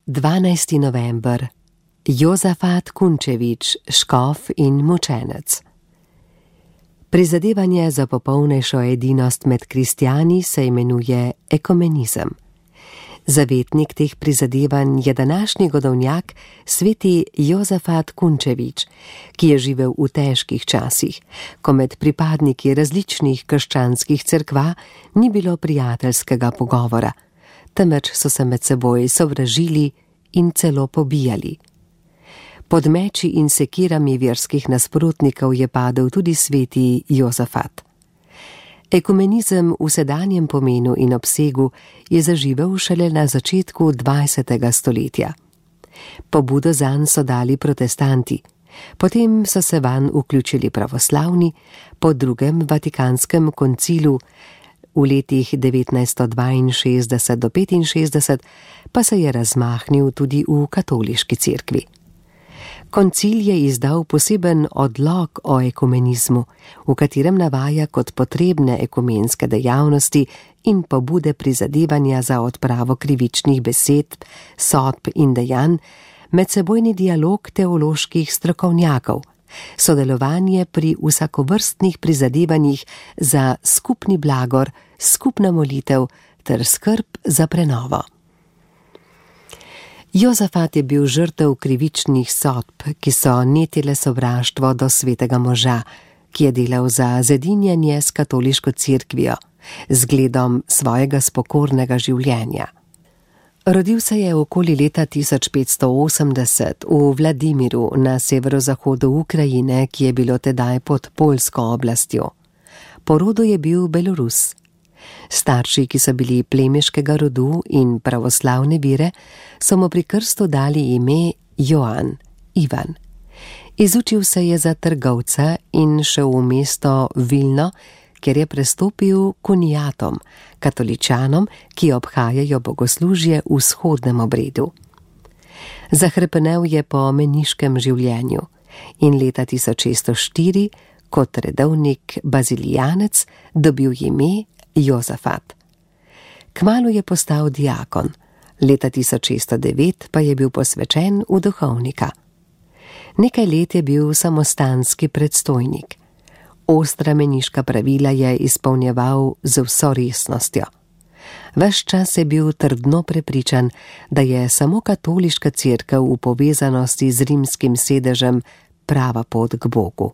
12. november. Jozafat Kunčević, škof in mučenec. Prizadevanje za popolnejšo edinost med kristjani se imenuje ekumenizem. Zavetnik teh prizadevanj je današnji godovnjak sveti Jozafat Kunčević, ki je živel v težkih časih, ko med pripadniki različnih krščanskih cerkva ni bilo prijateljskega pogovora, temveč so se med seboj sovražili in celo pobijali. Pod meči in sekirami verskih nasprotnikov je padel tudi sveti Jozafat. Ekumenizem v sedanjem pomenu in obsegu je zaživel šele na začetku 20. stoletja. Pobudo zanj so dali protestanti, potem so se vanj vključili pravoslavni, po drugem Vatikanskem koncilu v letih 1962 do 65 pa se je razmahnil tudi v katoliški cerkvi. Koncil je izdal poseben odlok o ekumenizmu, v katerem navaja kot potrebne ekumenske dejavnosti in pobude prizadevanja za odpravo krivičnih besed, sodb in dejanj, medsebojni dialog teoloških strokovnjakov, sodelovanje pri vsakovrstnih prizadevanjih za skupni blagor, skupna molitev ter skrb za prenovo. Jozafat je bil žrtev krivičnih sodb, ki so netile sovraštvo do svetega moža, ki je delal za zedinjanje s katoliško cerkvijo, zgledom svojega spokornega življenja. Rodil se je okoli leta 1580 v Vladimiru na severozahodu Ukrajine, ki je bilo tedaj pod poljsko oblastjo. Po rodu je bil Belorus. Starši, ki so bili plemiškega rodu in pravoslavne vere, so mu pri krstu dali ime Joan, Ivan. Izučil se je za trgovca in šel v mesto Vilno, kjer je prestopil kunijatom, katoličanom, ki obhajajo bogoslužje v vzhodnem obredu. Zahrepenel je po meniškem življenju in leta 1604 kot redovnik bazilijanec dobil ime Jozafat. Kmalu je postal diakon, leta 1609 pa je bil posvečen v duhovnika. Nekaj let je bil samostanski predstojnik. Ostra meniška pravila je izpolnjeval z vso resnostjo. Ves čas je bil trdno prepričan, da je samo katoliška cerkev v povezanosti z rimskim sedežem prava pot k Bogu.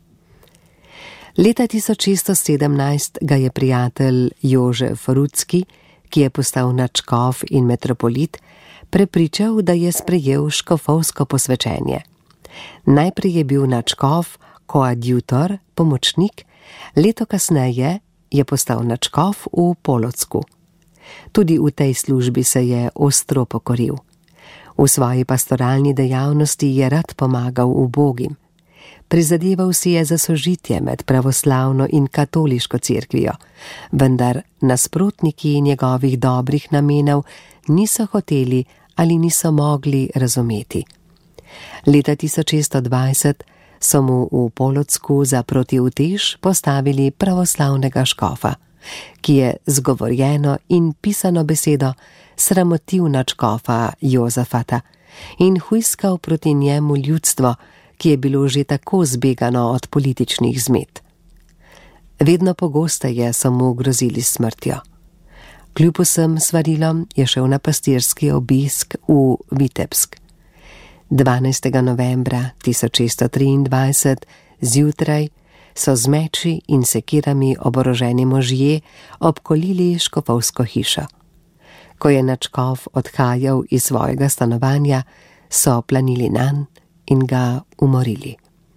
Leta 1617 ga je prijatelj Jožef Rudzki, ki je postal nadškof in metropolit, prepričal, da je sprejel škofovsko posvečenje. Najprej je bil nadškof, koadjutor, pomočnik, leto kasneje je postal nadškof v Polocku. Tudi v tej službi se je ostro pokoril. V svoji pastoralni dejavnosti je rad pomagal ubogim. Prizadeval si je za sožitje med pravoslavno in katoliško cerkvijo, vendar nasprotniki njegovih dobrih namenov niso hoteli ali niso mogli razumeti. Leta 1620 so mu v Polocku za protiutež postavili pravoslavnega škofa, ki je zgovorjeno in pisano besedo sramotil nadškofa Jozafata in hujskal proti njemu ljudstvo, ki je bilo že tako zbegano od političnih zmed. Vedno pogosteje so mu grozili smrtjo. Kljub vsem svarilom je šel na pastirski obisk v Vitebsk. 12. novembra 1623 zjutraj so z meči in sekirami oboroženi možje obkolili škofovsko hišo. Ko je nadškof odhajal iz svojega stanovanja, so planili nanj in ga umorili.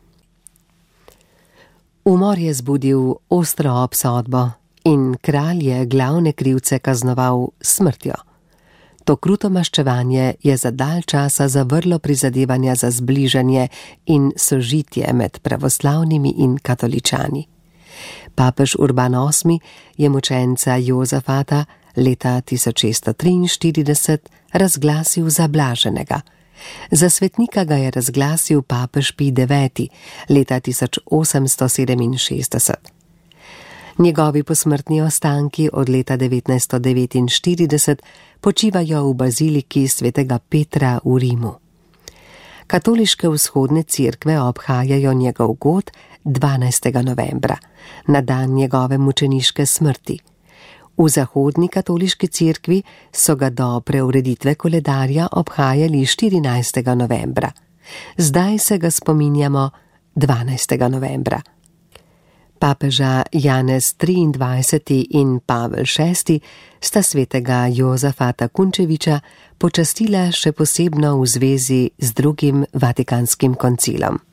Umor je zbudil ostro obsodbo in kralj je glavne krivce kaznoval s smrtjo. To kruto maščevanje je za dalj časa zavrlo prizadevanja za zbližanje in sožitje med pravoslavnimi in katoličani. Papež Urban VIII je mučenca Jozafata leta 1643 razglasil za blaženega. Za svetnika ga je razglasil papež Pij IX leta 1867. Njegovi posmrtni ostanki od leta 1949 počivajo v baziliki svetega Petra v Rimu. Katoliške vzhodne cerkve obhajajo njegov god 12. novembra, na dan njegove mučeniške smrti. V zahodni katoliški cerkvi so ga do preureditve koledarja obhajali 14. novembra. Zdaj se ga spominjamo 12. novembra. Papeža Janez XXIII in Pavel VI sta svetega Jozefata Kunčeviča počastila še posebno v zvezi z drugim Vatikanskim koncilom.